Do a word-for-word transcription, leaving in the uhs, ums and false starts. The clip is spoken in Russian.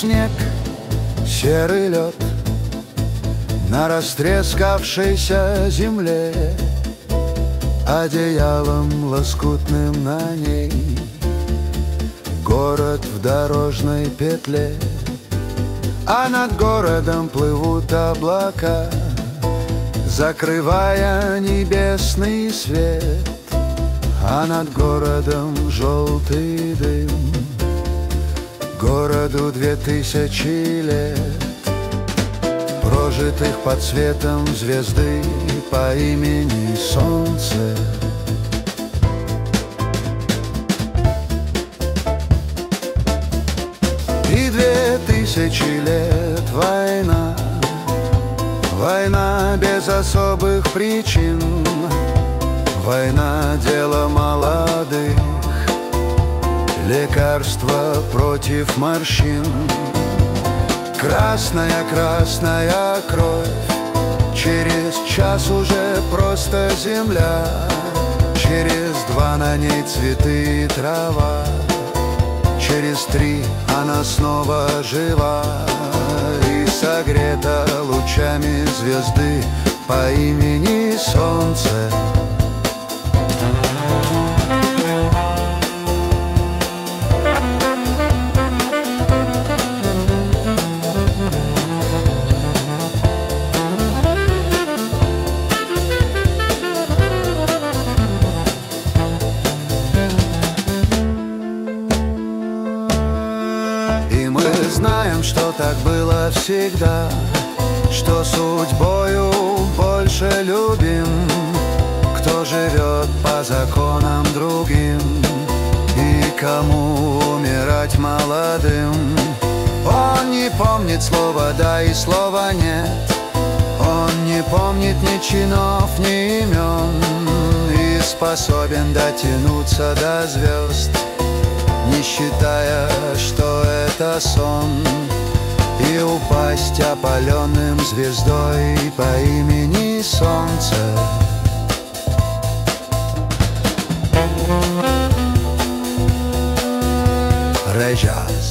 снег, серый лед на растрескавшейся земле, одеялом лоскутным на ней город в дорожной петле. А над городом плывут облака, закрывая небесный свет. А над городом желтый дым, городу две тысячи лет, прожитых под светом звезды по имени Солнце. И две тысячи лет война, война без особых причин, война — дело молодых, лекарство против морщин. Красная, красная кровь, через час уже просто земля, через два на ней цветы и трава, через три она снова жива и согрета лучами звезды по имени Солнце. Знаем, что так было всегда, что судьбою больше любим, кто живет по законам другим и кому умирать молодым. Он не помнит слова «да» и слова «нет», он не помнит ни чинов, ни имен, и способен дотянуться до звезд, не считая, что это сон, и упасть опаленным звездой по имени Солнце. Режа.